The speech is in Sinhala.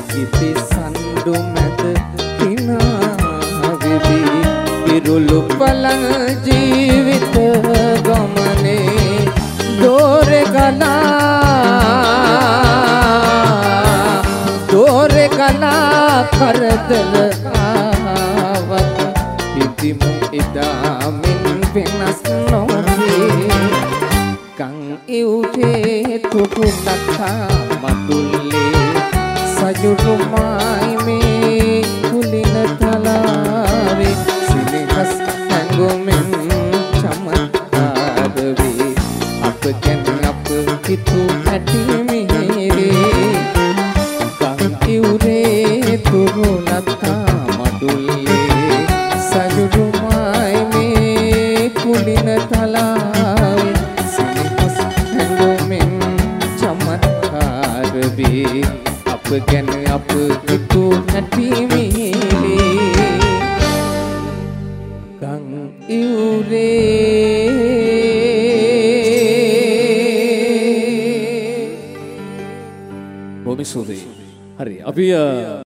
ඉති සඳු මැද හිනා වෙවි ඉරුළු පළඟ ජීවිත ගමනේ දෝරේ කලා කරදර ආවත් ඉදිමු එදා මින් වෙනස් නොවේ කන් ඉවුටේ තුකුලක්කා මතුල්ලේ සජුරුමයි මේ කුලින තලාවේ සිනහස් ඇඟුමෙන් චමත්කාර වේ අප ගැන අප හිතු ඇති මිහිරේ කන් ඉවුරේ තුකුලක්කා මතුල්ලේ සජුරුමයි මේ කුලින තලාවේ සිනහස් ඇඟුමෙන් චමත්කාර වේ අප ගැන අප හිතු නැති මිහිරේ කන් ඉවුරේ බොහොම ස්තුතියි. හරි අපි